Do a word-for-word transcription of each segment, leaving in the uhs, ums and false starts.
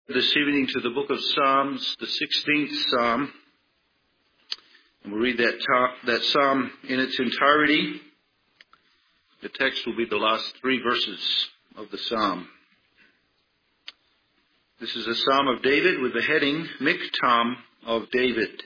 This evening to the book of Psalms, the sixteenth Psalm. And we'll read that, ta- that Psalm in its entirety. The text will be the last three verses of the Psalm. This is a Psalm of David with the heading, Miktam of David.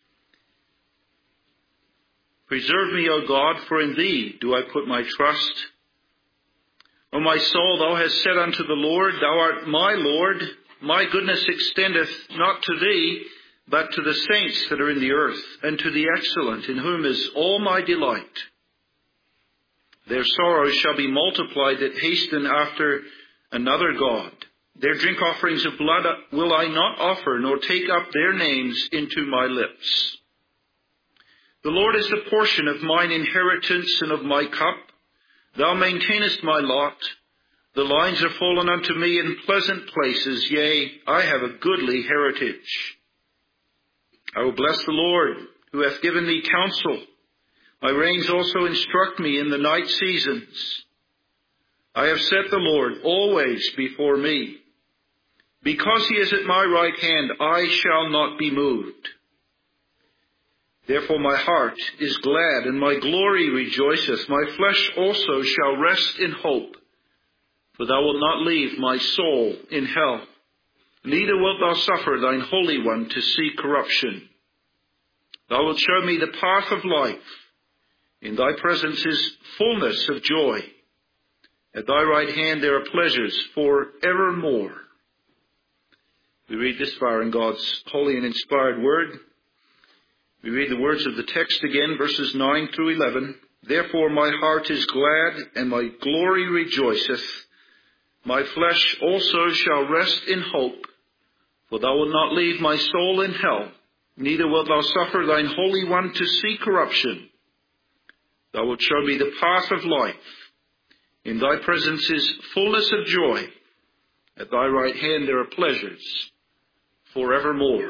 Preserve me, O God, for in thee do I put my trust. O my soul, thou hast said unto the Lord, thou art my Lord. My goodness extendeth not to thee, but to the saints that are in the earth, and to the excellent, in whom is all my delight. Their sorrows shall be multiplied that hasten after another God. Their drink offerings of blood will I not offer, nor take up their names into my lips. The Lord is the portion of mine inheritance and of my cup. Thou maintainest my lot. The lines are fallen unto me in pleasant places. Yea, I have a goodly heritage. I will bless the Lord, who hath given me counsel. My reins also instruct me in the night seasons. I have set the Lord always before me. Because he is at my right hand, I shall not be moved. Therefore my heart is glad, and my glory rejoiceth. My flesh also shall rest in hope. For thou wilt not leave my soul in hell, neither wilt thou suffer thine Holy One to see corruption. Thou wilt show me the path of life. In thy presence is fullness of joy. At thy right hand there are pleasures for evermore. We read this far in God's holy and inspired word. We read the words of the text again, verses nine through eleven. Therefore my heart is glad, and my glory rejoiceth. My flesh also shall rest in hope, for thou wilt not leave my soul in hell, neither wilt thou suffer thine Holy One to see corruption. Thou wilt show me the path of life. In thy presence is fullness of joy. At thy right hand there are pleasures forevermore.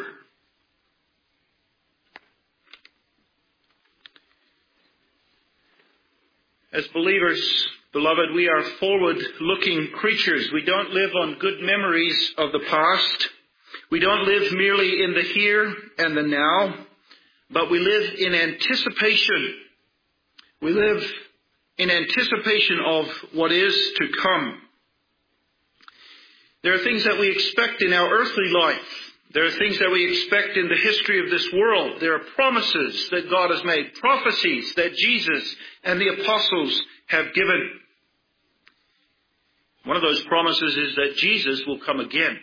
As believers, beloved, we are forward-looking creatures. We don't live on good memories of the past. We don't live merely in the here and the now, but we live in anticipation. We live in anticipation of what is to come. There are things that we expect in our earthly life. There are things that we expect in the history of this world. There are promises that God has made, prophecies that Jesus and the apostles have given. One of those promises is that Jesus will come again.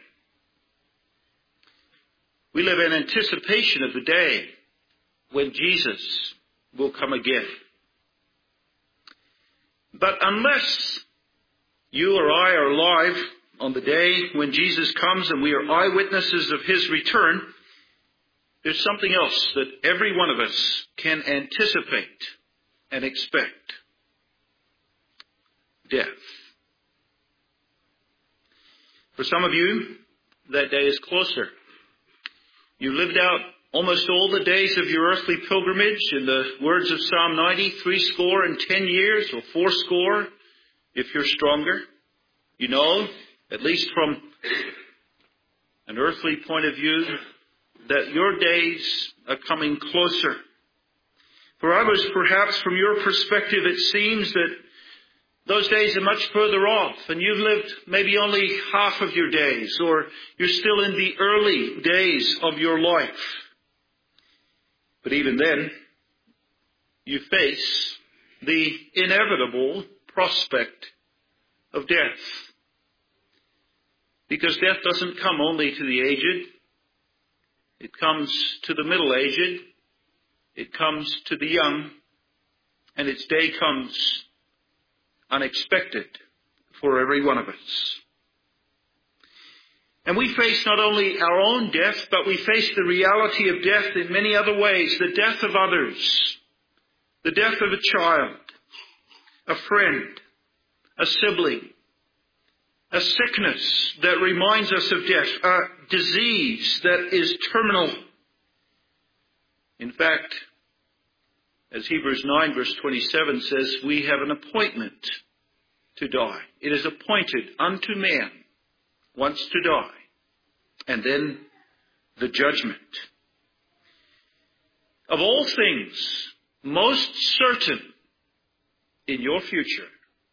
We live in anticipation of the day when Jesus will come again. But unless you or I are alive on the day when Jesus comes and we are eyewitnesses of his return, there's something else that every one of us can anticipate and expect. Death. For some of you, that day is closer. You lived out almost all the days of your earthly pilgrimage, in the words of Psalm ninety, three score and ten years, or four score, if you're stronger. You know, at least from an earthly point of view, that your days are coming closer. For others, perhaps from your perspective, it seems that those days are much further off, and you've lived maybe only half of your days, or you're still in the early days of your life. But even then, you face the inevitable prospect of death. Because death doesn't come only to the aged. It comes to the middle-aged. It comes to the young. And its day comes unexpected for every one of us. And we face not only our own death, but we face the reality of death in many other ways. The death of others. The death of a child. A friend. A sibling. A sickness that reminds us of death. A disease that is terminal. In fact, as Hebrews nine verse twenty-seven says, we have an appointment to die. It is appointed unto man once to die, and then the judgment. Of all things most certain in your future,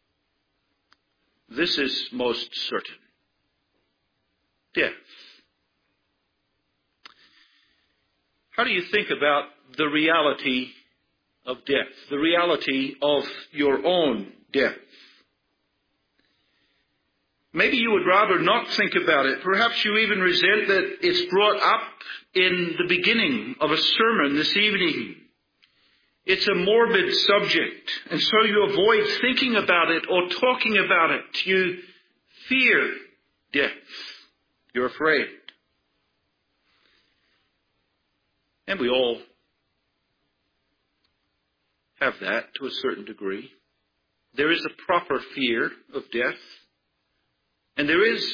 this is most certain. Death. How do you think about the reality of death? The reality of your own death? Maybe you would rather not think about it. Perhaps you even resent that it's brought up in the beginning of a sermon this evening. It's a morbid subject, and so you avoid thinking about it or talking about it. You fear death. You're afraid. And we all have that to a certain degree. There is a proper fear of death. And there is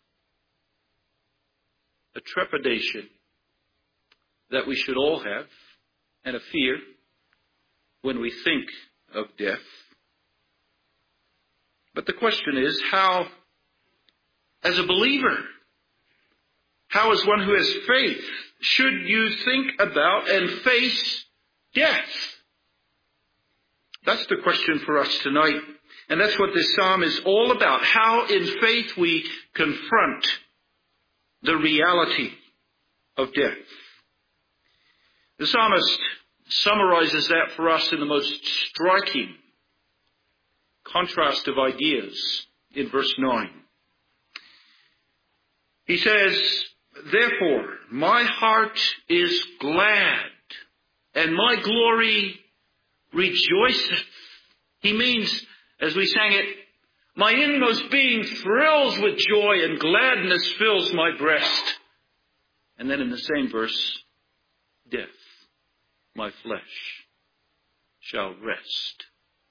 a trepidation that we should all have, and a fear when we think of death. But the question is, how, as a believer, how as one who has faith, should you think about and face death? That's the question for us tonight. And that's what this psalm is all about. How in faith we confront the reality of death. The psalmist summarizes that for us in the most striking contrast of ideas in verse nine. He says, "Therefore my heart is glad, and my glory rejoiceth." He means, as we sang it, my inmost being thrills with joy and gladness fills my breast. And then in the same verse, death, my flesh, shall rest.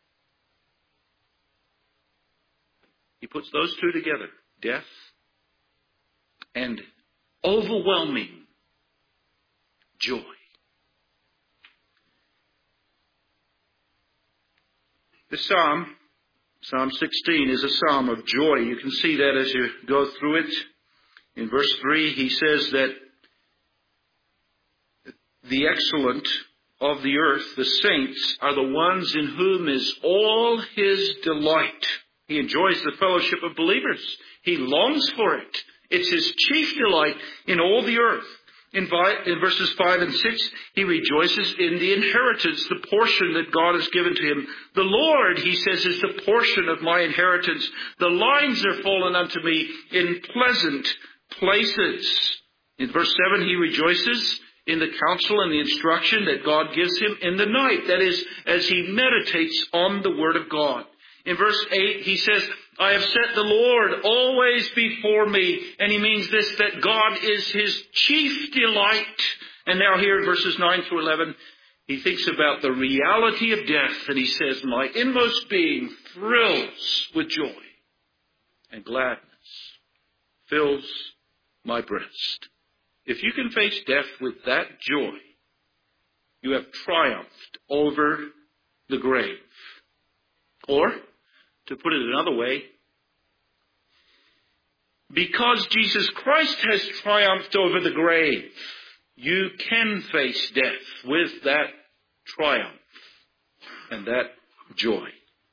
He puts those two together, death and overwhelming joy. This psalm, Psalm sixteen, is a psalm of joy. You can see that as you go through it. In verse three, he says that the excellent of the earth, the saints, are the ones in whom is all his delight. He enjoys the fellowship of believers. He longs for it. It's his chief delight in all the earth. In, in verses five and six, he rejoices in the inheritance, the portion that God has given to him. The Lord, he says, is the portion of my inheritance. The lines are fallen unto me in pleasant places. In verse seven, he rejoices in the counsel and the instruction that God gives him in the night. That is, as he meditates on the Word of God. In verse eight, he says, I have set the Lord always before me. And he means this, that God is his chief delight. And now here in verses nine through eleven, he thinks about the reality of death. And he says, my inmost being thrills with joy, and gladness fills my breast. If you can face death with that joy, you have triumphed over the grave. Or, to put it another way, because Jesus Christ has triumphed over the grave, you can face death with that triumph and that joy.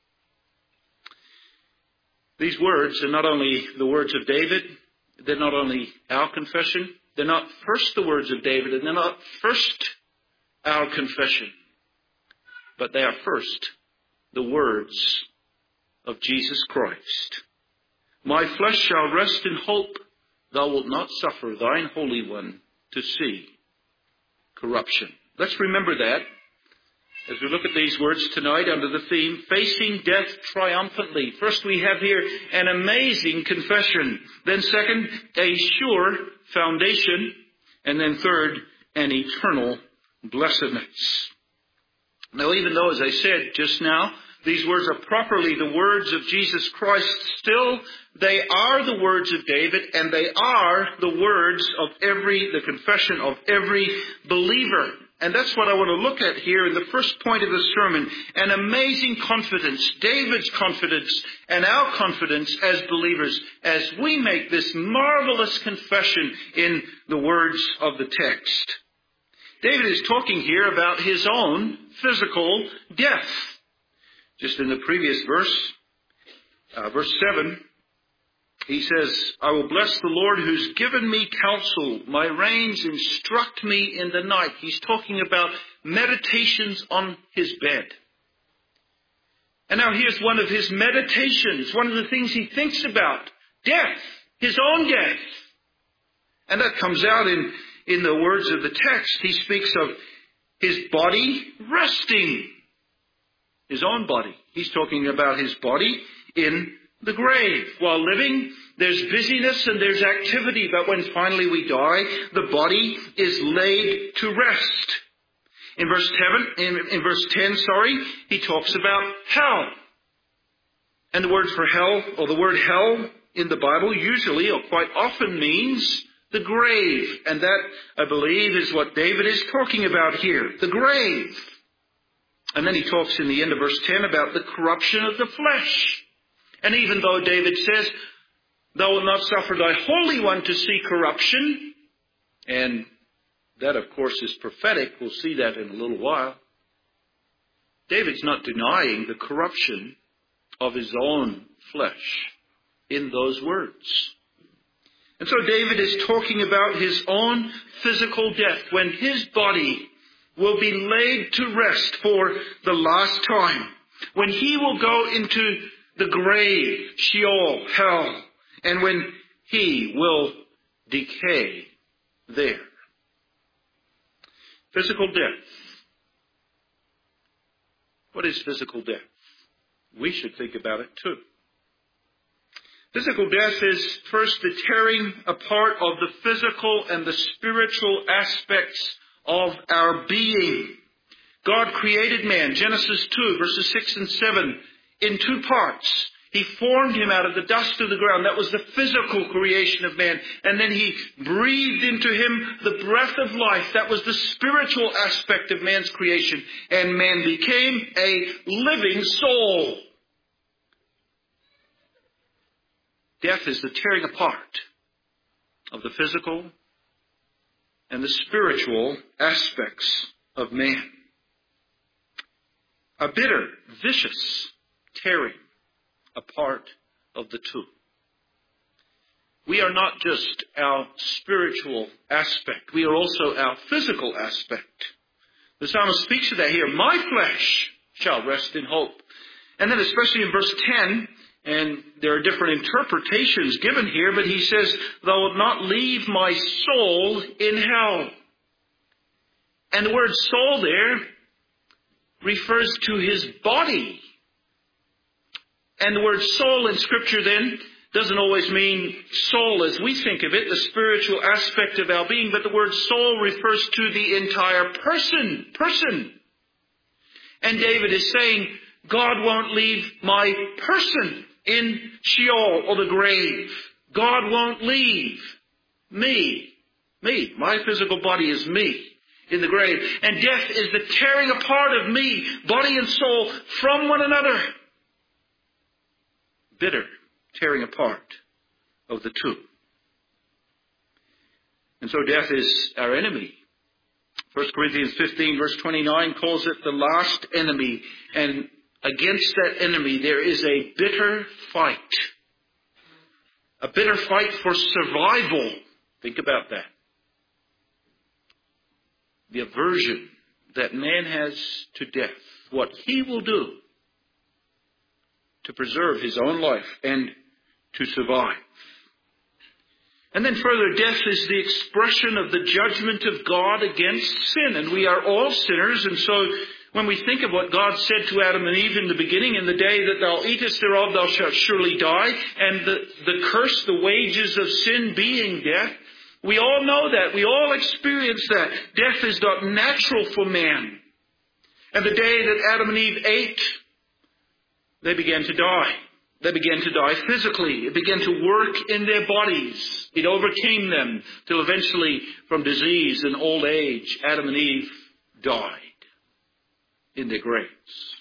These words are not only the words of David, they're not only our confession, they're not first the words of David, and they're not first our confession, but they are first the words of Jesus Christ. My flesh shall rest in hope. Thou wilt not suffer thine Holy One to see corruption. Let's remember that as we look at these words tonight under the theme, Facing Death Triumphantly. First, we have here an amazing confession. Then second, a sure foundation. And then third, an eternal blessedness. Now, even though, as I said just now, these words are properly the words of Jesus Christ, still they are the words of David, and they are the words of every, the confession of every believer. And that's what I want to look at here in the first point of the sermon. An amazing confidence, David's confidence and our confidence as believers as we make this marvelous confession in the words of the text. David is talking here about his own physical death. Just in the previous verse, uh, verse seven, he says, I will bless the Lord who's given me counsel. My reins instruct me in the night. He's talking about meditations on his bed. And now here's one of his meditations, one of the things he thinks about. Death, his own death. And that comes out in, in the words of the text. He speaks of his body resting. His own body. He's talking about his body in the grave. While living, there's busyness and there's activity, but when finally we die, the body is laid to rest. In verse seven, in, in verse ten, sorry, he talks about hell. And the word for hell, or the word hell in the Bible usually or quite often means the grave. And that, I believe, is what David is talking about here. The grave. And then he talks in the end of verse ten about the corruption of the flesh. And even though David says, thou wilt not suffer thy Holy One to see corruption, and that, of course, is prophetic. We'll see that in a little while. David's not denying the corruption of his own flesh in those words. And so David is talking about his own physical death, when his body will be laid to rest for the last time, when he will go into the grave, Sheol, hell, and when he will decay there. Physical death. What is physical death? We should think about it too. Physical death is first the tearing apart of the physical and the spiritual aspects of our being. God created man, Genesis two, verses six and seven, in two parts. He formed him out of the dust of the ground. That was the physical creation of man. And then he breathed into him the breath of life. That was the spiritual aspect of man's creation. And man became a living soul. Death is the tearing apart of the physical and the spiritual aspects of man. A bitter, vicious tearing apart of the two. We are not just our spiritual aspect. We are also our physical aspect. The psalmist speaks of that here. My flesh shall rest in hope. And then especially in verse ten, and there are different interpretations given here, but he says, thou wilt not leave my soul in hell. And the word soul there refers to his body. And the word soul in Scripture then doesn't always mean soul as we think of it, the spiritual aspect of our being, but the word soul refers to the entire person, person. And David is saying, God won't leave my person in Sheol or the grave. God won't leave me, me, my physical body is me in the grave. And death is the tearing apart of me, body and soul, from one another. Bitter tearing apart of the two. And so death is our enemy. First Corinthians fifteen verse twenty-nine calls it the last enemy. And against that enemy there is a bitter fight. A bitter fight for survival. Think about that. The aversion that man has to death. What he will do to preserve his own life and to survive. And then further, death is the expression of the judgment of God against sin. And we are all sinners. And so when we think of what God said to Adam and Eve in the beginning, in the day that thou eatest thereof, thou shalt surely die. And the, the curse, the wages of sin being death. We all know that. We all experience that. Death is not natural for man. And the day that Adam and Eve ate, they began to die. They began to die physically. It began to work in their bodies. It overcame them till eventually from disease and old age, Adam and Eve died in their graves.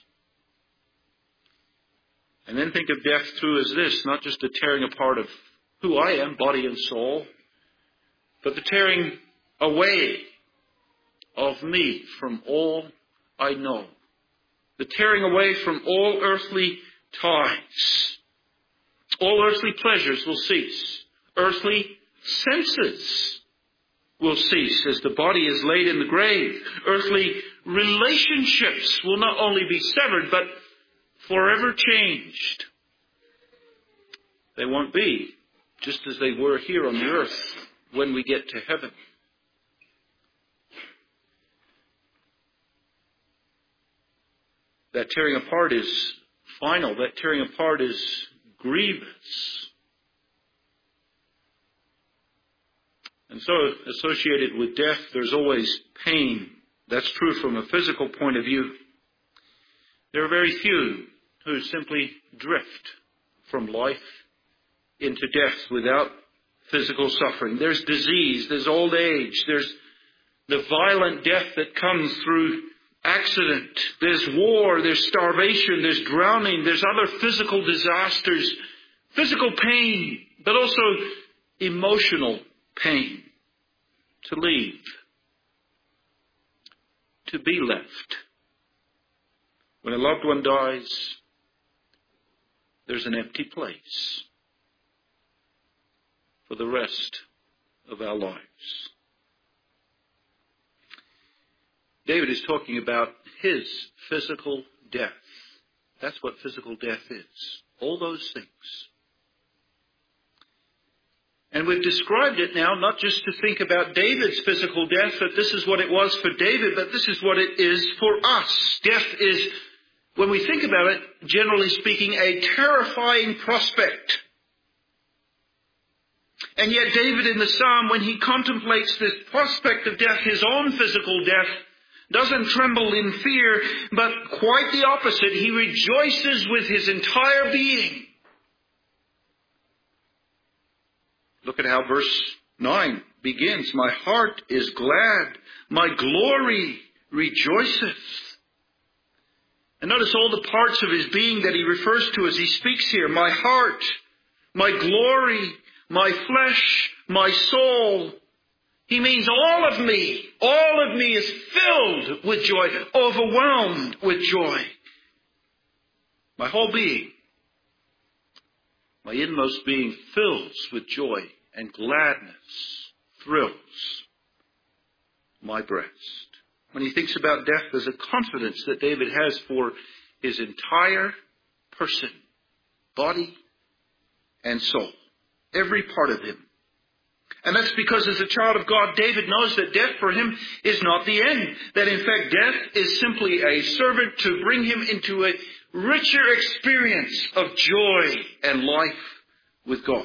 And then think of death too as this, not just the tearing apart of who I am, body and soul, but the tearing away of me from all I know. The tearing away from all earthly ties. All earthly pleasures will cease. Earthly senses will cease as the body is laid in the grave. Earthly relationships will not only be severed, but forever changed. They won't be just as they were here on the earth when we get to heaven. That tearing apart is final. That tearing apart is grievous. And so, associated with death, there's always pain. That's true from a physical point of view. There are very few who simply drift from life into death without physical suffering. There's disease, there's old age, there's the violent death that comes through accident, there's war, there's starvation, there's drowning, there's other physical disasters, physical pain, but also emotional pain. To leave, to be left. When a loved one dies, there's an empty place for the rest of our lives. David is talking about his physical death. That's what physical death is. All those things. And we've described it now not just to think about David's physical death, that this is what it was for David, but this is what it is for us. Death is, when we think about it, generally speaking, a terrifying prospect. And yet David in the Psalm, when he contemplates this prospect of death, his own physical death, doesn't tremble in fear, but quite the opposite. He rejoices with his entire being. Look at how verse nine begins. My heart is glad. My glory rejoiceth. And notice all the parts of his being that he refers to as he speaks here. My heart, my glory, my flesh, my soul. He means all of me. All of me is filled with joy, overwhelmed with joy. My whole being, my inmost being fills with joy and gladness, thrills my breast. When he thinks about death, there's a confidence that David has for his entire person, body and soul, every part of him. And that's because as a child of God, David knows that death for him is not the end. That in fact, death is simply a servant to bring him into a richer experience of joy and life with God.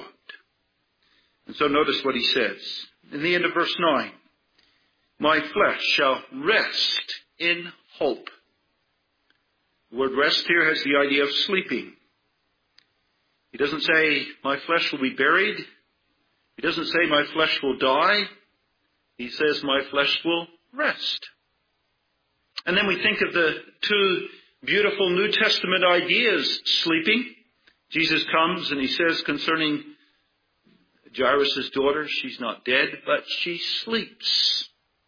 And so notice what he says. In the end of verse nine, my flesh shall rest in hope. The word rest here has the idea of sleeping. He doesn't say my flesh will be buried. He doesn't say my flesh will die. He says my flesh will rest. And then we think of the two beautiful New Testament ideas, sleeping. Jesus comes and he says concerning Jairus' daughter, she's not dead, but she sleeps.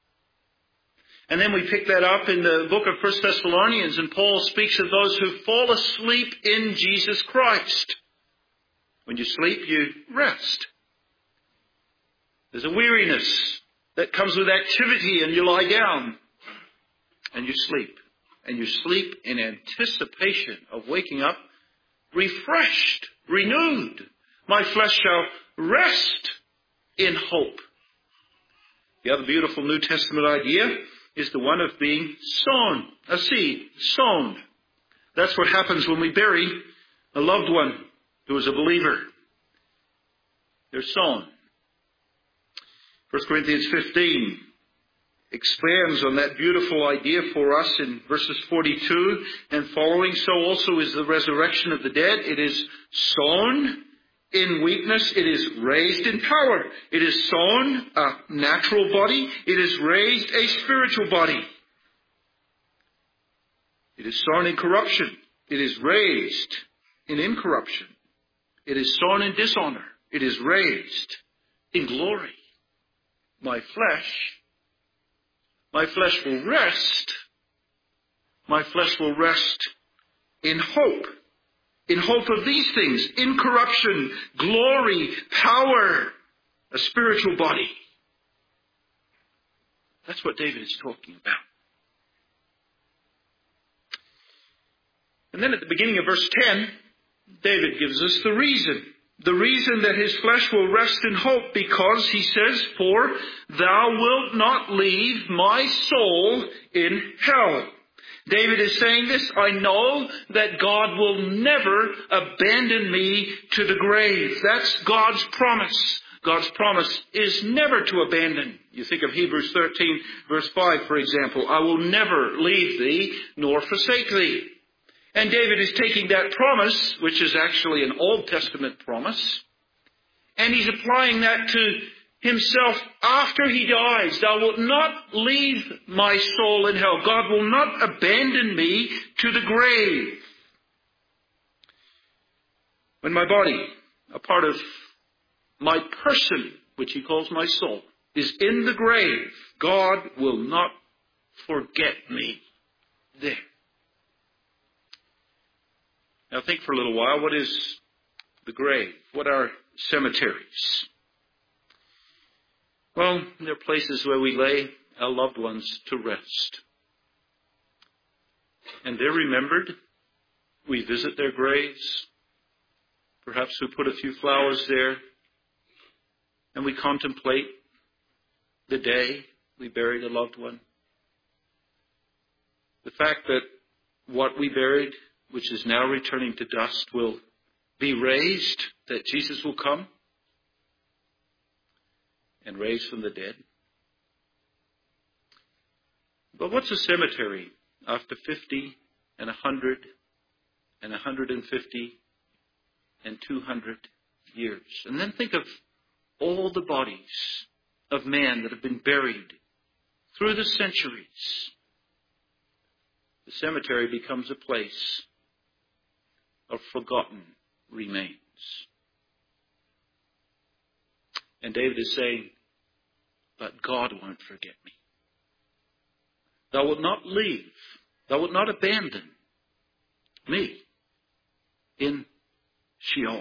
And then we pick that up in the book of First Thessalonians, and Paul speaks of those who fall asleep in Jesus Christ. When you sleep, you rest. There's a weariness that comes with activity, and you lie down and you sleep. And you sleep in anticipation of waking up refreshed, renewed. My flesh shall rest in hope. The other beautiful New Testament idea is the one of being sown, a seed, sown. That's what happens when we bury a loved one who is a believer. They're sown. First Corinthians fifteen expands on that beautiful idea for us in verses forty-two and following. So also is the resurrection of the dead. It is sown in weakness. It is raised in power. It is sown a natural body. It is raised a spiritual body. It is sown in corruption. It is raised in incorruption. It is sown in dishonor. It is raised in glory. My flesh, my flesh will rest. My flesh will rest in hope. In hope of these things. Incorruption, glory, power, a spiritual body. That's what David is talking about. And then at the beginning of verse ten, David gives us the reason. The reason that his flesh will rest in hope, because he says, for thou wilt not leave my soul in hell. David is saying this, I know that God will never abandon me to the grave. That's God's promise. God's promise is never to abandon. You think of Hebrews thirteen, verse five, for example. I will never leave thee nor forsake thee. And David is taking that promise, which is actually an Old Testament promise, and he's applying that to himself after he dies. Thou wilt not leave my soul in hell. God will not abandon me to the grave. When my body, a part of my person, which he calls my soul, is in the grave, God will not forget me there. Now think for a little while, what is the grave? What are cemeteries? Well, they're places where we lay our loved ones to rest. And they're remembered. We visit their graves. Perhaps we put a few flowers there. And we contemplate the day we buried a loved one. The fact that what we buried, which is now returning to dust, will be raised, that Jesus will come and raise from the dead. But what's a cemetery after fifty and a hundred and a hundred and fifty and two hundred years? And then think of all the bodies of man that have been buried through the centuries. The cemetery becomes a place of forgotten remains. And David is saying, but God won't forget me. Thou wilt not leave, thou wilt not abandon me in Sheol.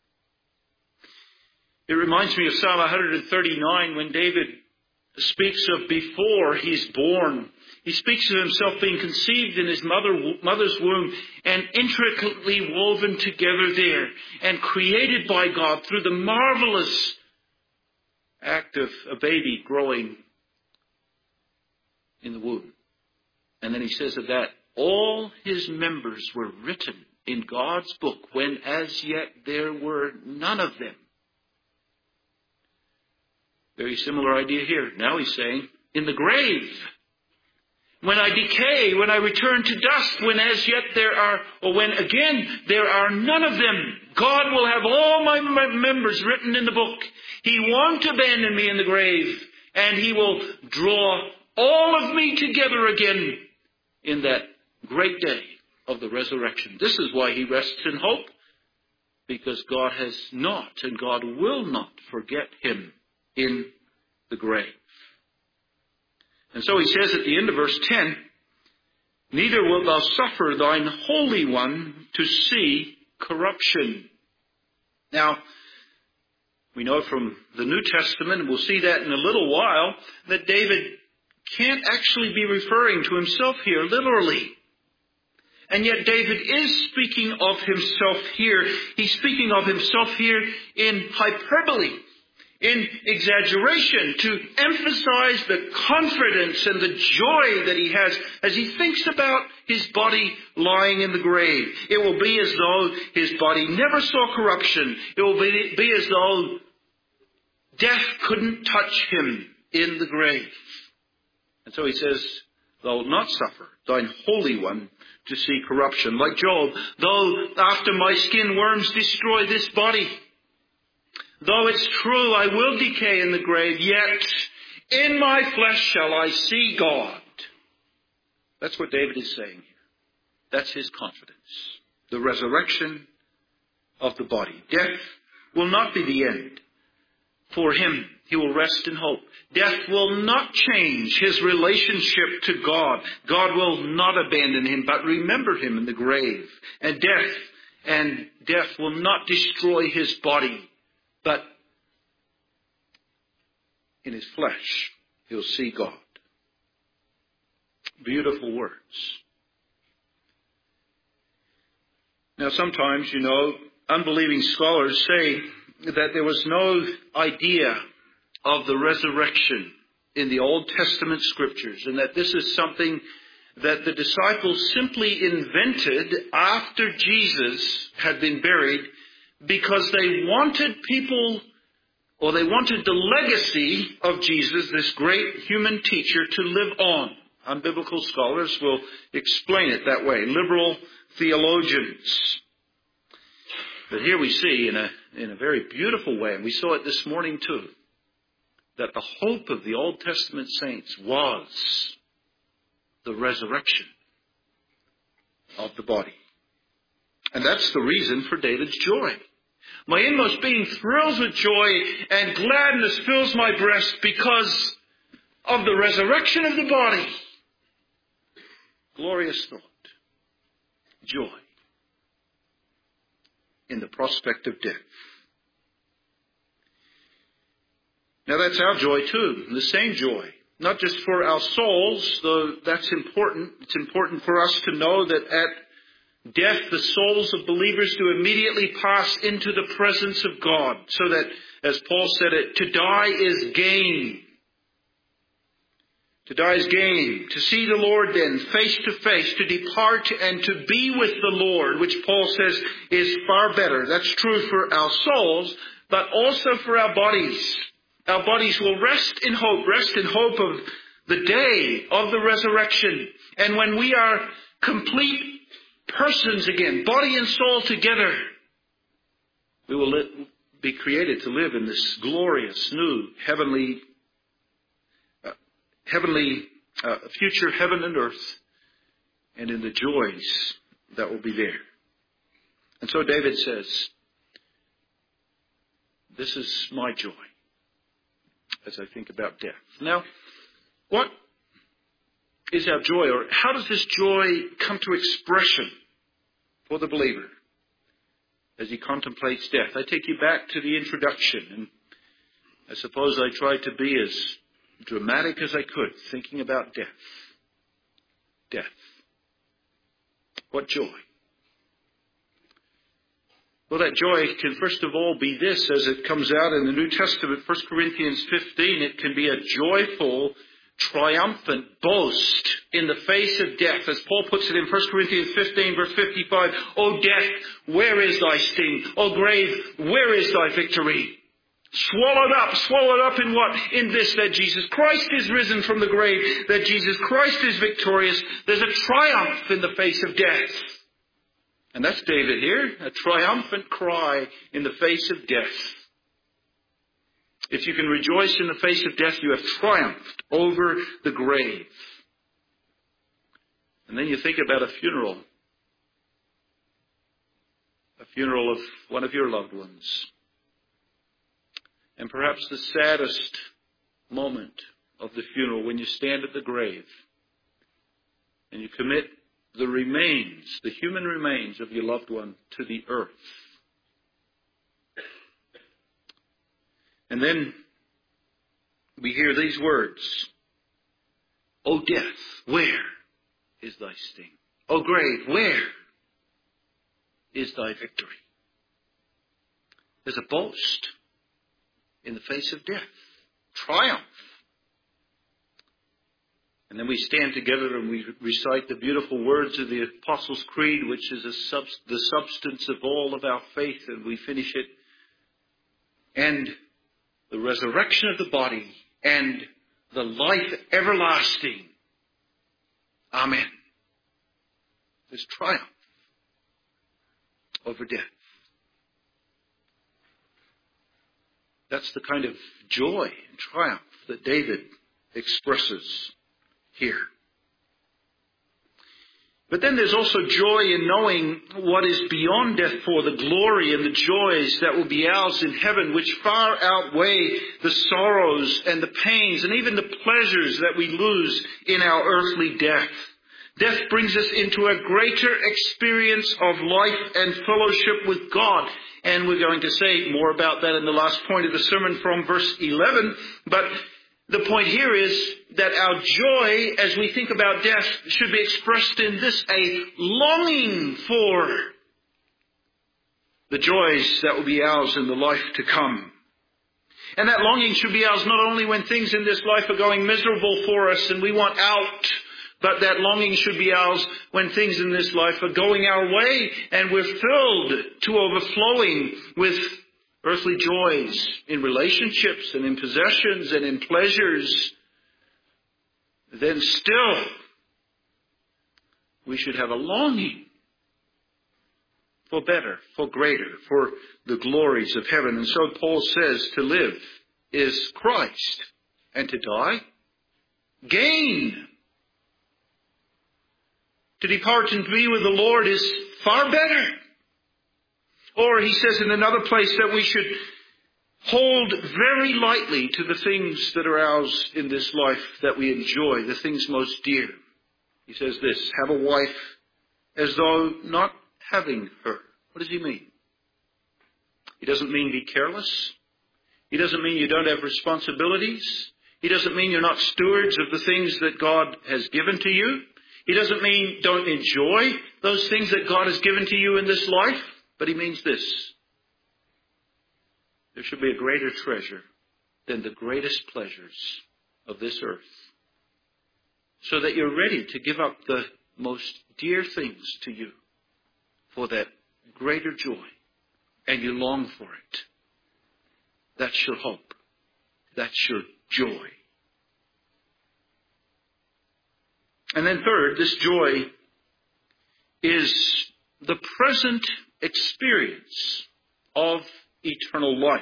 It reminds me of Psalm one thirty-nine when David speaks of before he's born. He speaks of himself being conceived in his mother, mother's womb and intricately woven together there and created by God through the marvelous act of a baby growing in the womb. And then he says of that, all his members were written in God's book when as yet there were none of them. Very similar idea here. Now he's saying, in the grave, when I decay, when I return to dust, when as yet there are, or when again there are none of them, God will have all my members written in the book. He won't abandon me in the grave, and he will draw all of me together again in that great day of the resurrection. This is why he rests in hope, because God has not and God will not forget him in the grave. And so he says at the end of verse ten, neither wilt thou suffer thine Holy One to see corruption. Now, we know from the New Testament, and we'll see that in a little while, that David can't actually be referring to himself here literally. And yet David is speaking of himself here. He's speaking of himself here in hyperbole, in exaggeration, to emphasize the confidence and the joy that he has as he thinks about his body lying in the grave. It will be as though his body never saw corruption. It will be, be as though death couldn't touch him in the grave. And so he says, thou wilt not suffer thine Holy One to see corruption. Like Job, though after my skin worms destroy this body, though it's true I will decay in the grave, yet in my flesh shall I see God. That's what David is saying here. That's his confidence. The resurrection of the body. Death will not be the end for him. He will rest in hope. Death will not change his relationship to God. God will not abandon him, but remember him in the grave. And death and death will not destroy his body, but in his flesh he'll see God. Beautiful words. Now sometimes, you know, unbelieving scholars say that there was no idea of the resurrection in the Old Testament scriptures, and that this is something that the disciples simply invented after Jesus had been buried because they wanted people, or they wanted the legacy of Jesus, this great human teacher, to live on. Unbiblical scholars will explain it that way. Liberal theologians. But here we see in a, in a very beautiful way, and we saw it this morning too, that the hope of the Old Testament saints was the resurrection of the body. And that's the reason for David's joy. My inmost being thrills with joy, and gladness fills my breast because of the resurrection of the body. Glorious thought. Joy in the prospect of death. Now that's our joy too, the same joy. Not just for our souls, though that's important. It's important for us to know that at death the souls of believers do immediately pass into the presence of God. So that, as Paul said it, to die is gain. To die is gain. To see the Lord then face to face, to depart and to be with the Lord, which Paul says is far better. That's true for our souls, but also for our bodies. Our bodies will rest in hope, rest in hope of the day of the resurrection. And when we are complete persons again, body and soul together, we will be created to live in this glorious, new, heavenly heavenly uh, future heaven and earth, and in the joys that will be there. And so David says, this is my joy as I think about death. Now, what is our joy, or how does this joy come to expression for the believer as he contemplates death? I take you back to the introduction, and I suppose I tried to be as dramatic as I could, thinking about death. Death. What joy? Well, that joy can first of all be this, as it comes out in the New Testament, First Corinthians fifteen, it can be a joyful, triumphant boast in the face of death. As Paul puts it in First Corinthians fifteen, verse fifty-five, O death, where is thy sting? O grave, where is thy victory? Swallowed up, swallowed up in what? In this, that Jesus Christ is risen from the grave, that Jesus Christ is victorious. There's a triumph in the face of death. And that's David here, a triumphant cry in the face of death. If you can rejoice in the face of death, you have triumphed over the grave. And then you think about a funeral. A funeral of one of your loved ones. And perhaps the saddest moment of the funeral, when you stand at the grave and you commit the remains, the human remains of your loved one to the earth. And then we hear these words, O death, where is thy sting? O grave, where is thy victory? There's a boast in the face of death. Triumph. And then we stand together and we recite the beautiful words of the Apostles' Creed, which is a sub- the substance of all of our faith, and we finish it. And the resurrection of the body and the life everlasting. Amen. There's triumph over death. That's the kind of joy and triumph that David expresses here. But then there's also joy in knowing what is beyond death for the glory and the joys that will be ours in heaven, which far outweigh the sorrows and the pains and even the pleasures that we lose in our earthly death. Death brings us into a greater experience of life and fellowship with God. And we're going to say more about that in the last point of the sermon from verse eleven. But the point here is that our joy, as we think about death, should be expressed in this, a longing for the joys that will be ours in the life to come. And that longing should be ours not only when things in this life are going miserable for us and we want out, but that longing should be ours when things in this life are going our way and we're filled to overflowing with earthly joys in relationships and in possessions and in pleasures. Then still, we should have a longing for better, for greater, for the glories of heaven. And so Paul says to live is Christ, and to die, gain. To depart and be with the Lord is far better. Or he says in another place that we should hold very lightly to the things that are ours in this life that we enjoy, the things most dear. He says this, have a wife as though not having her. What does he mean? He doesn't mean be careless. He doesn't mean you don't have responsibilities. He doesn't mean you're not stewards of the things that God has given to you. He doesn't mean don't enjoy those things that God has given to you in this life. But he means this. There should be a greater treasure than the greatest pleasures of this earth. So that you're ready to give up the most dear things to you for that greater joy. And you long for it. That's your hope. That's your joy. And then third, this joy is the present experience of eternal life.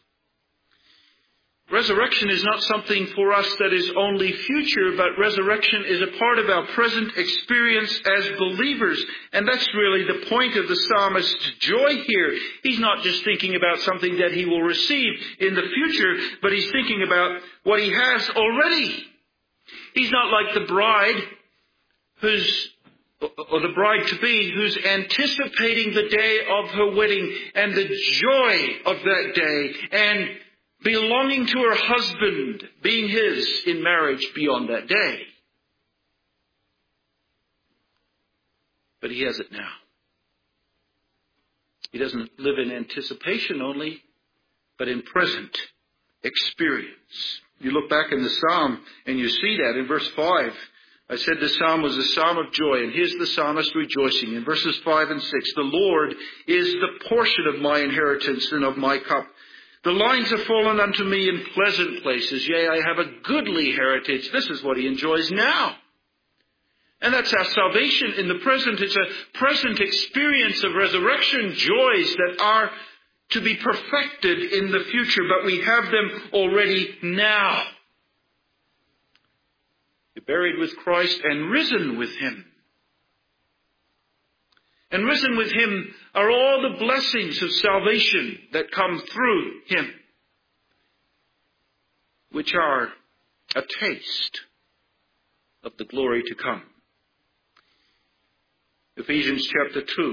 Resurrection is not something for us that is only future, but resurrection is a part of our present experience as believers. And that's really the point of the psalmist's joy here. He's not just thinking about something that he will receive in the future, but he's thinking about what he has already. He's not like the bride who's or the bride-to-be who's anticipating the day of her wedding and the joy of that day and belonging to her husband, being his in marriage beyond that day. But he has it now. He doesn't live in anticipation only, but in present experience. You look back in the psalm and you see that in verse five. I said the psalm was a psalm of joy, and here's the psalmist rejoicing. In verses five and six, the Lord is the portion of my inheritance and of my cup. The lines have fallen unto me in pleasant places. Yea, I have a goodly heritage. This is what he enjoys now. And that's our salvation in the present. It's a present experience of resurrection joys that are to be perfected in the future, but we have them already now. You're buried with Christ and risen with him. And risen with him are all the blessings of salvation that come through him, which are a taste of the glory to come. Ephesians chapter two.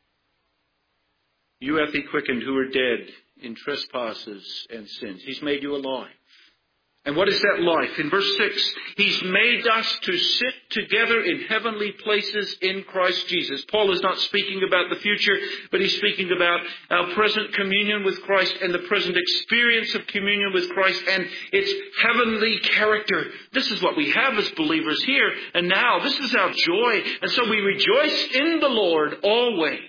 You hath he quickened who are dead in trespasses and sins. He's made you alive. And what is that life? In verse six, he's made us to sit together in heavenly places in Christ Jesus. Paul is not speaking about the future, but he's speaking about our present communion with Christ and the present experience of communion with Christ and its heavenly character. This is what we have as believers here and now. This is our joy. And so we rejoice in the Lord always.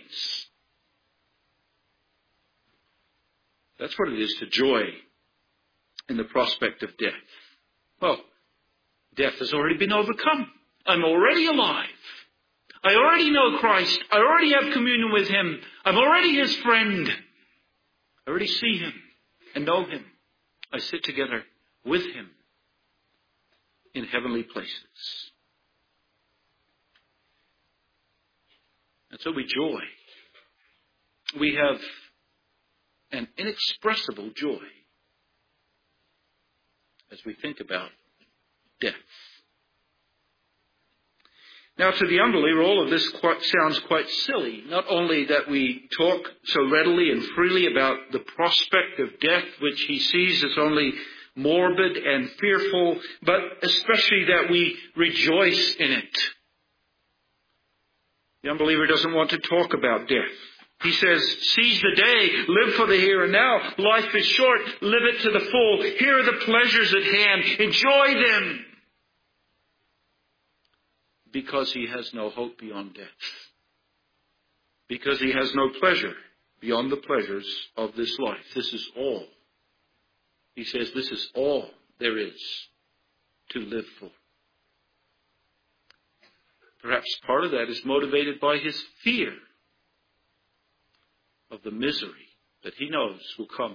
That's what it is to joy in the prospect of death. Well, death has already been overcome. I'm already alive. I already know Christ. I already have communion with him. I'm already his friend. I already see him and know him. I sit together with him in heavenly places. And so we joy. We have an inexpressible joy as we think about death. Now, to the unbeliever, all of this quite, sounds quite silly. Not only that we talk so readily and freely about the prospect of death, which he sees as only morbid and fearful, but especially that we rejoice in it. The unbeliever doesn't want to talk about death. He says, seize the day, live for the here and now. Life is short, live it to the full. Here are the pleasures at hand, enjoy them. Because he has no hope beyond death. Because he has no pleasure beyond the pleasures of this life. This is all. He says this is all there is to live for. Perhaps part of that is motivated by his fear of the misery that he knows will come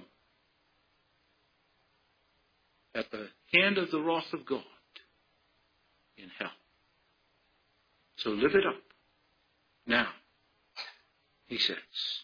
at the hand of the wrath of God in hell. So live it up now, he says.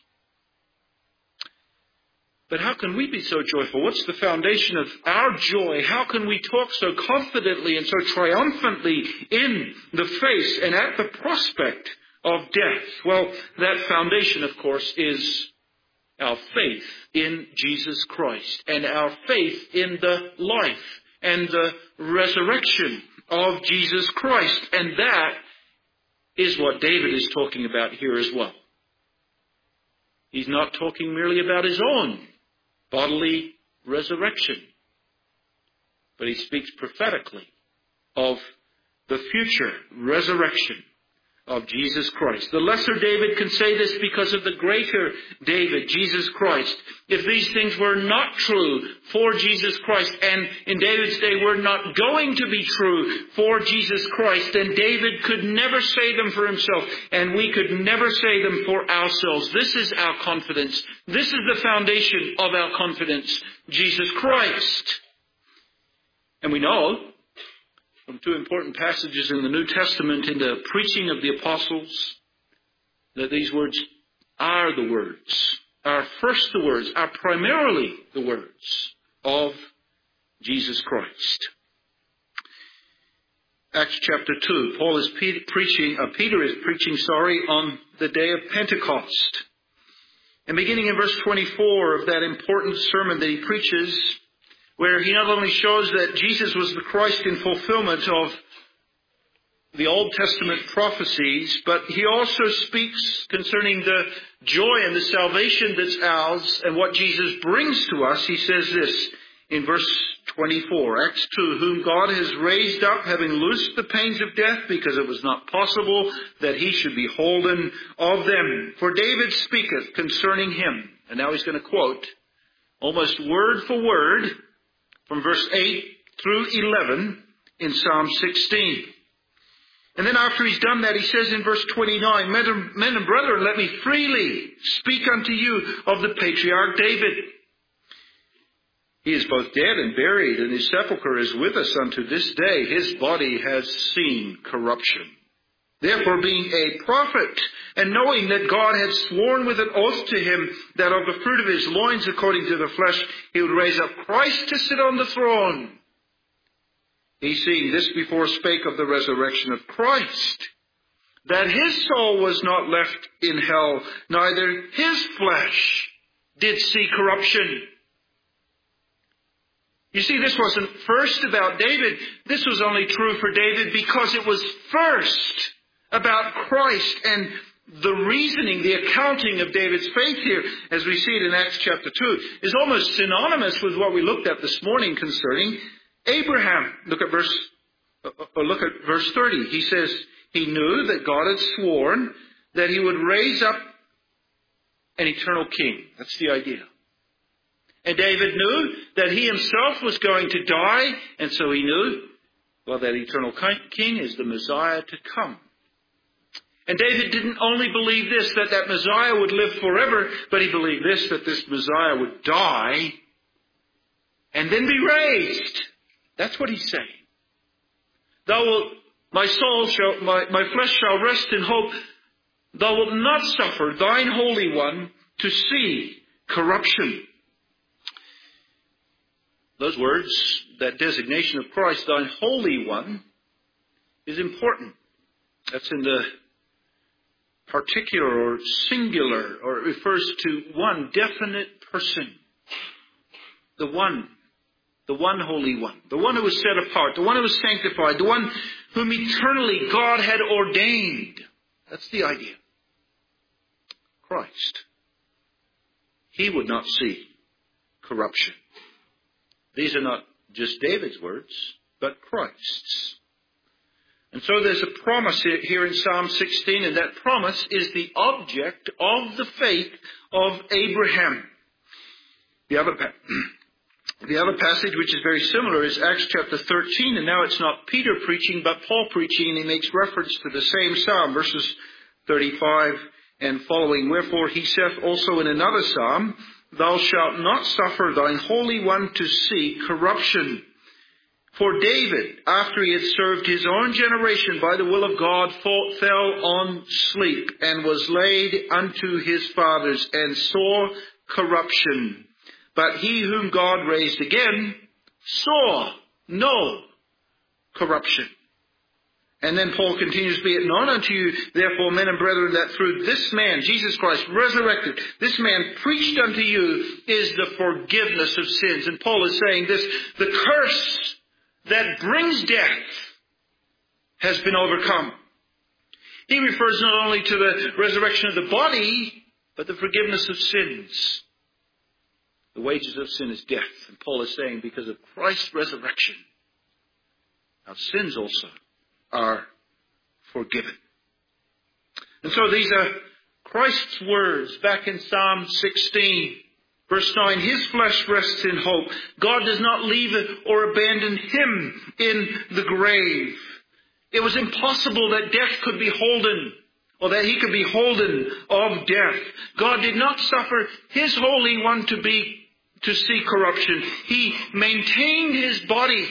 But how can we be so joyful? What's the foundation of our joy? How can we talk so confidently and so triumphantly in the face and at the prospect of death? Well, that foundation, of course, is our faith in Jesus Christ and our faith in the life and the resurrection of Jesus Christ. And that is what David is talking about here as well. He's not talking merely about his own bodily resurrection, but he speaks prophetically of the future resurrection of Jesus Christ. The lesser David can say this because of the greater David, Jesus Christ. If these things were not true for Jesus Christ, and in David's day were not going to be true for Jesus Christ, then David could never say them for himself, and we could never say them for ourselves. This is our confidence. This is the foundation of our confidence, Jesus Christ. And we know from two important passages in the New Testament in the preaching of the apostles that these words are the words, are first the words, are primarily the words of Jesus Christ. Acts chapter two, Paul is pe- preaching, uh, Peter is preaching, sorry, on the day of Pentecost. And beginning in verse twenty-four of that important sermon that he preaches, where he not only shows that Jesus was the Christ in fulfillment of the Old Testament prophecies, but he also speaks concerning the joy and the salvation that's ours and what Jesus brings to us. He says this in verse twenty-four, Acts two, whom God has raised up, having loosed the pains of death, because it was not possible that he should be holden of them. For David speaketh concerning him. And now he's going to quote almost word for word from verse eight through eleven in Psalm sixteen. And then after he's done that, he says in verse twenty-nine, Men and, men and brethren, let me freely speak unto you of the patriarch David. He is both dead and buried, and his sepulchre is with us unto this day. His body has seen corruption. Therefore, being a prophet, and knowing that God had sworn with an oath to him that of the fruit of his loins, according to the flesh, he would raise up Christ to sit on the throne. He, seeing this before, spake of the resurrection of Christ, that his soul was not left in hell, neither his flesh did see corruption. You see, this wasn't first about David. This was only true for David because it was first about Christ. And the reasoning, the accounting of David's faith here, as we see it in Acts chapter two, is almost synonymous with what we looked at this morning concerning Abraham. Look at verse, or look at verse thirty. He says, he knew that God had sworn that he would raise up an eternal king. That's the idea. And David knew that he himself was going to die, and so he knew, well, that eternal king is the Messiah to come. And David didn't only believe this, that that Messiah would live forever, but he believed this, that this Messiah would die and then be raised. That's what he's saying. Thou wilt, my soul shall, my, my flesh shall rest in hope, thou wilt not suffer thine Holy One to see corruption. Those words, that designation of Christ, thine Holy One, is important. That's in the particular or singular, or it refers to one definite person. The one. The one Holy One. The one who was set apart. The one who was sanctified. The one whom eternally God had ordained. That's the idea. Christ. He would not see corruption. These are not just David's words, but Christ's. And so there's a promise here in Psalm sixteen, and that promise is the object of the faith of Abraham. The other, the other passage, which is very similar, is Acts chapter thirteen, and now it's not Peter preaching, but Paul preaching, and he makes reference to the same psalm, verses thirty-five and following. Wherefore he saith also in another psalm, thou shalt not suffer thine Holy One to see corruption. For David, after he had served his own generation by the will of God, fell on sleep, and was laid unto his fathers, and saw corruption. But he whom God raised again saw no corruption. And then Paul continues, be it known unto you, therefore, men and brethren, that through this man, Jesus Christ, resurrected, this man preached unto you is the forgiveness of sins. And Paul is saying this, the curse that brings death has been overcome. He refers not only to the resurrection of the body, but the forgiveness of sins. The wages of sin is death. And Paul is saying because of Christ's resurrection, our sins also are forgiven. And so these are Christ's words back in Psalm sixteen. Verse nine, his flesh rests in hope. God does not leave or abandon him in the grave. It was impossible that death could be holden, or that he could be holden of death. God did not suffer his Holy One to be to see corruption. He maintained his body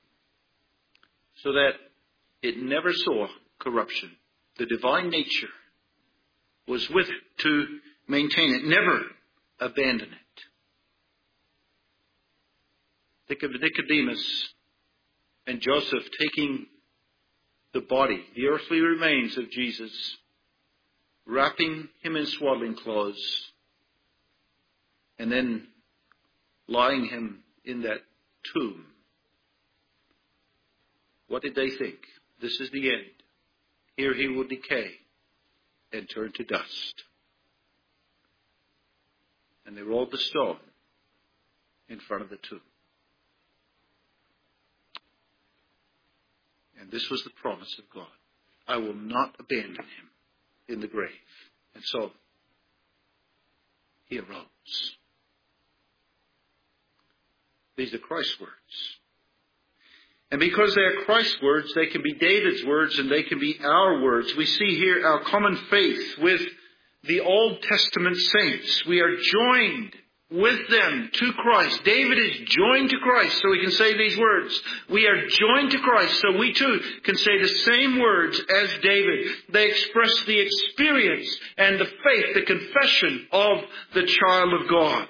so that it never saw corruption. The divine nature was with it to maintain it, never abandon it. Think of Nicodemus and Joseph taking the body, the earthly remains of Jesus, wrapping him in swaddling clothes, and then lying him in that tomb. What did they think? This is the end. Here he will decay and turn to dust. And they rolled the stone in front of the tomb. And this was the promise of God. I will not abandon him in the grave. And so he arose. These are Christ's words. And because they are Christ's words, they can be David's words and they can be our words. We see here our common faith with the Old Testament saints. We are joined with them to Christ. David is joined to Christ, so we can say these words. We are joined to Christ, so we too can say the same words as David. They express the experience and the faith, the confession of the child of God.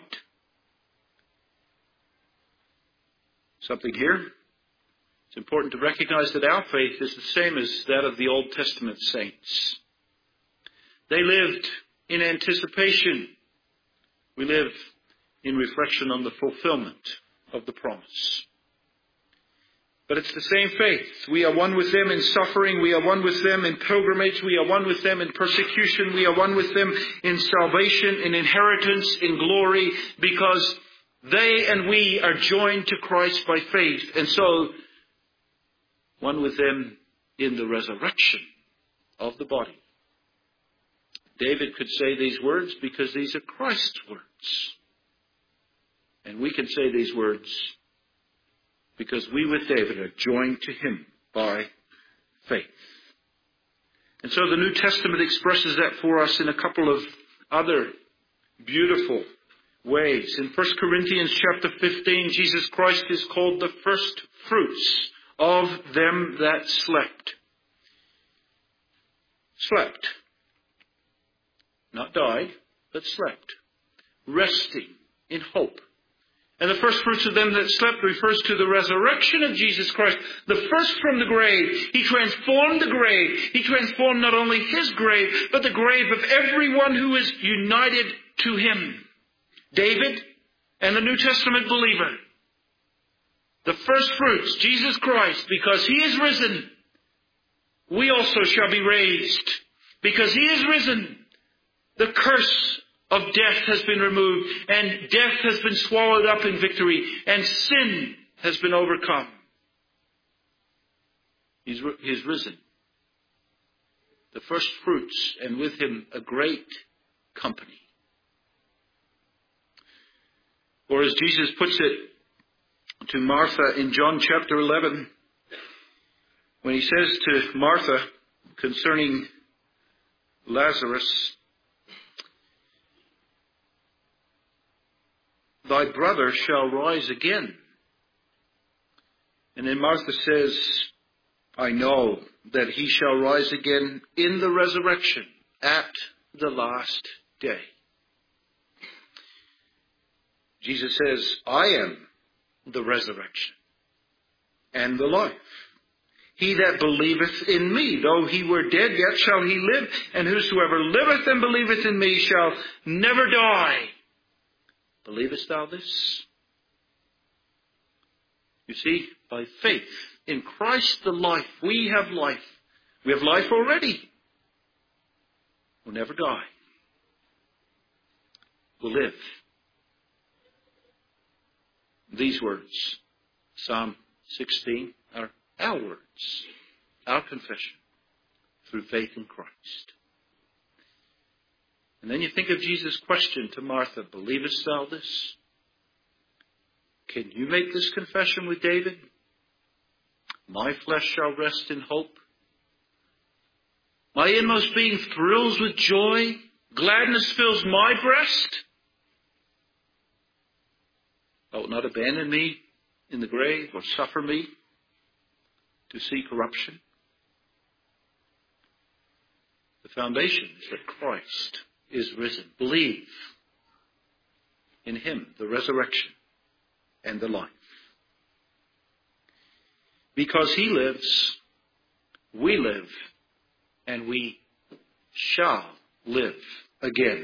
Something here. It's important to recognize that our faith is the same as that of the Old Testament saints. They lived in anticipation. We live in reflection on the fulfillment of the promise. But it's the same faith. We are one with them in suffering. We are one with them in pilgrimage. We are one with them in persecution. We are one with them in salvation, in inheritance, in glory, because they and we are joined to Christ by faith. And so, one with them in the resurrection of the body. David could say these words because these are Christ's words. And we can say these words because we with David are joined to him by faith. And so the New Testament expresses that for us in a couple of other beautiful ways. In First Corinthians chapter fifteen, Jesus Christ is called the first fruits of them that slept. Slept. Not died, but slept. Resting in hope. And the first fruits of them that slept refers to the resurrection of Jesus Christ. The first from the grave. He transformed the grave. He transformed not only his grave, but the grave of everyone who is united to him. David and the New Testament believer. The first fruits, Jesus Christ, because he is risen, we also shall be raised. Because he is risen, the curse of death has been removed, and death has been swallowed up in victory, and sin has been overcome. He's, he's risen. The first fruits, and with him a great company. Or as Jesus puts it to Martha in John chapter eleven, when he says to Martha concerning Lazarus, thy brother shall rise again. And then Martha says, I know that he shall rise again in the resurrection at the last day. Jesus says, I am the resurrection and the life. He that believeth in me, though he were dead, yet shall he live. And whosoever liveth and believeth in me shall never die. Believest thou this? You see, by faith in Christ the life, we have life. We have life already. We'll never die. We'll live. These words, Psalm sixteen, are our words, our confession, through faith in Christ. And then you think of Jesus' question to Martha, believest thou this? Can you make this confession with David? My flesh shall rest in hope. My inmost being thrills with joy. Gladness fills my breast. Thou wilt not abandon me in the grave or suffer me to see corruption. The foundation is that Christ is risen. Believe in him, the resurrection and the life. Because he lives, we live, and we shall live again.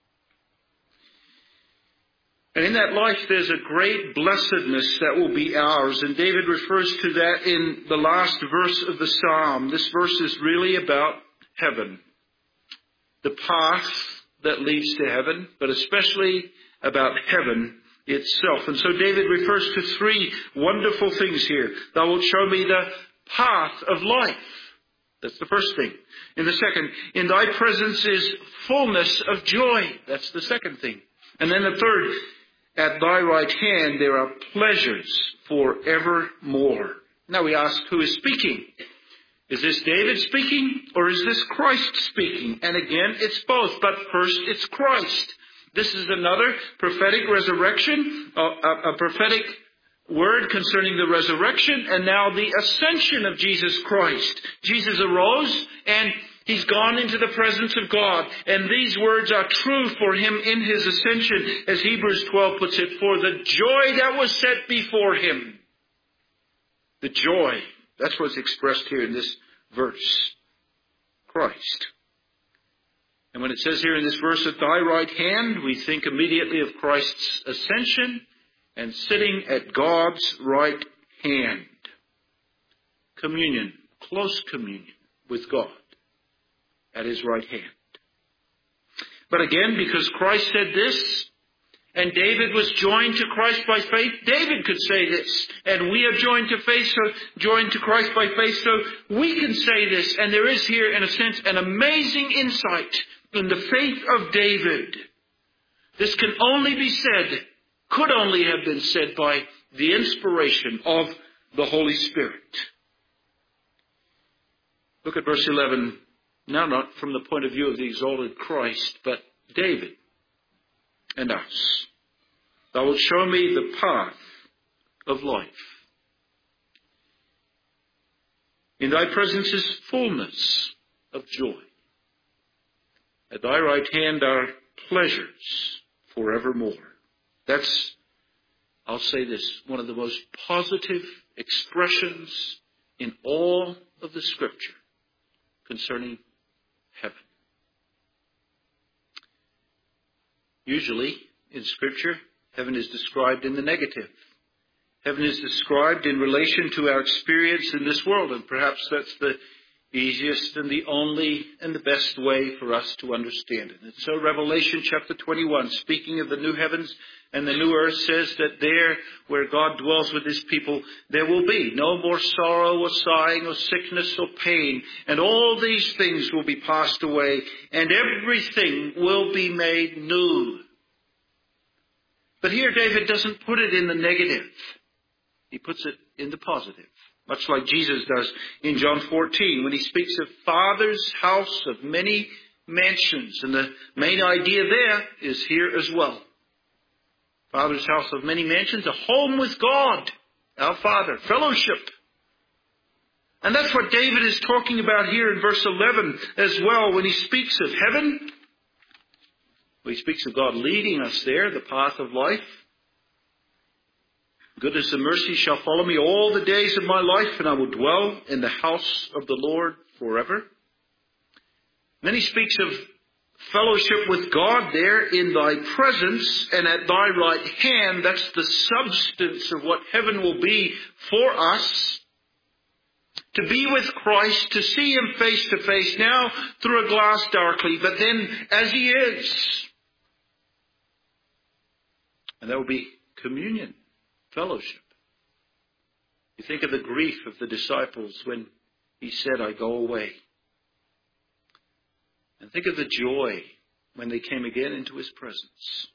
And in that life there's a great blessedness that will be ours. And David refers to that in the last verse of the psalm. This verse is really about heaven. The path that leads to heaven, but especially about heaven itself. And so David refers to three wonderful things here. Thou wilt show me the path of life. That's the first thing. In the second, in thy presence is fullness of joy. That's the second thing. And then the third, at thy right hand there are pleasures forevermore. Now we ask, who is speaking? Is this David speaking, or is this Christ speaking? And again, it's both, but first it's Christ. This is another prophetic resurrection, a, a, a prophetic word concerning the resurrection, and now the ascension of Jesus Christ. Jesus arose, and he's gone into the presence of God. And these words are true for him in his ascension, as Hebrews twelve puts it, for the joy that was set before him. The joy. That's what's expressed here in this verse. Christ. And when it says here in this verse, at thy right hand, we think immediately of Christ's ascension and sitting at God's right hand. Communion, close communion with God at his right hand. But again, because Christ said this, and David was joined to Christ by faith, David could say this. And we are joined to faith, so joined to Christ by faith, so we can say this. And there is here, in a sense, an amazing insight in the faith of David. This can only be said, could only have been said by the inspiration of the Holy Spirit. Look at verse eleven. Now not from the point of view of the exalted Christ, but David and us. Thou wilt show me the path of life. In thy presence is fullness of joy. At thy right hand are pleasures forevermore. That's, I'll say this, one of the most positive expressions in all of the Scripture concerning heaven. Usually, in Scripture, heaven is described in the negative. Heaven is described in relation to our experience in this world, and perhaps that's the easiest and the only and the best way for us to understand it. And so Revelation chapter twenty-one, speaking of the new heavens and the new earth, says that there where God dwells with his people, there will be no more sorrow or sighing or sickness or pain, and all these things will be passed away, and everything will be made new. But here David doesn't put it in the negative. He puts it in the positive, much like Jesus does in John fourteen when he speaks of Father's house of many mansions. And the main idea there is here as well. Father's house of many mansions, a home with God, our Father, fellowship. And that's what David is talking about here in verse eleven as well when he speaks of heaven. Well, he speaks of God leading us there, the path of life. Goodness and mercy shall follow me all the days of my life, and I will dwell in the house of the Lord forever. And then he speaks of fellowship with God there in thy presence and at thy right hand. That's the substance of what heaven will be for us. To be with Christ, to see him face to face, now through a glass darkly, but then as he is. And there will be communion. Fellowship. You think of the grief of the disciples when he said, I go away. And think of the joy when they came again into his presence.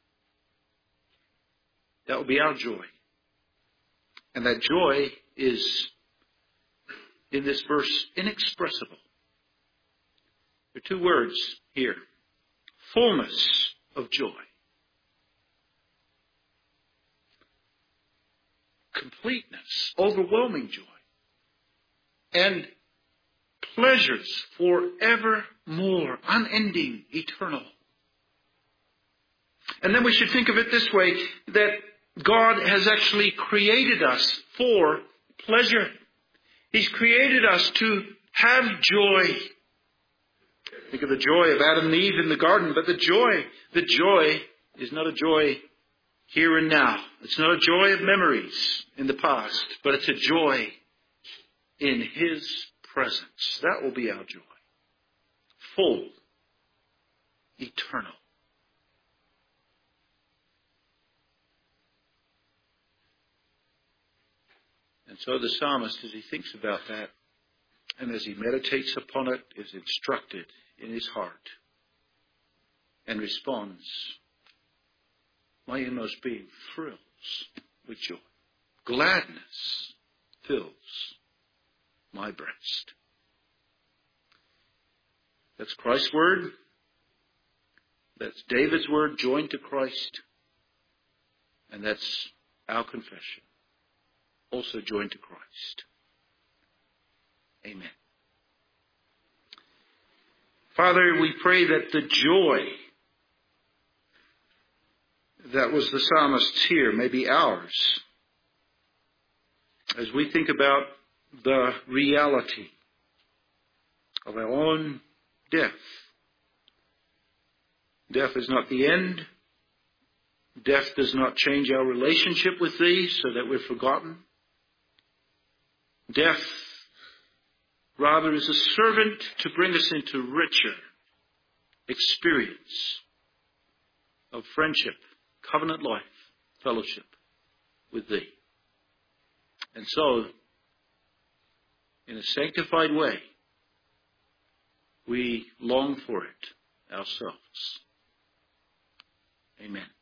That will be our joy. And that joy is, in this verse, inexpressible. There are two words here. Fullness of joy. Completeness, overwhelming joy, and pleasures forevermore, unending, eternal. And then we should think of it this way, that God has actually created us for pleasure. He's created us to have joy. Think of the joy of Adam and Eve in the garden, but the joy, the joy is not a joy here and now. It's not a joy of memories in the past, but it's a joy in his presence. That will be our joy. Full. Eternal. And so the psalmist, as he thinks about that, and as he meditates upon it, is instructed in his heart and responds. My inmost being thrills with joy. Gladness fills my breast. That's Christ's word. That's David's word joined to Christ. And that's our confession. Also joined to Christ. Amen. Father, we pray that the joy that was the psalmist's here may be ours. As we think about the reality of our own death. Death is not the end. Death does not change our relationship with thee so that we're forgotten. Death, rather, is a servant to bring us into richer experience of friendship, covenant life, fellowship with thee. And so, in a sanctified way, we long for it ourselves. Amen.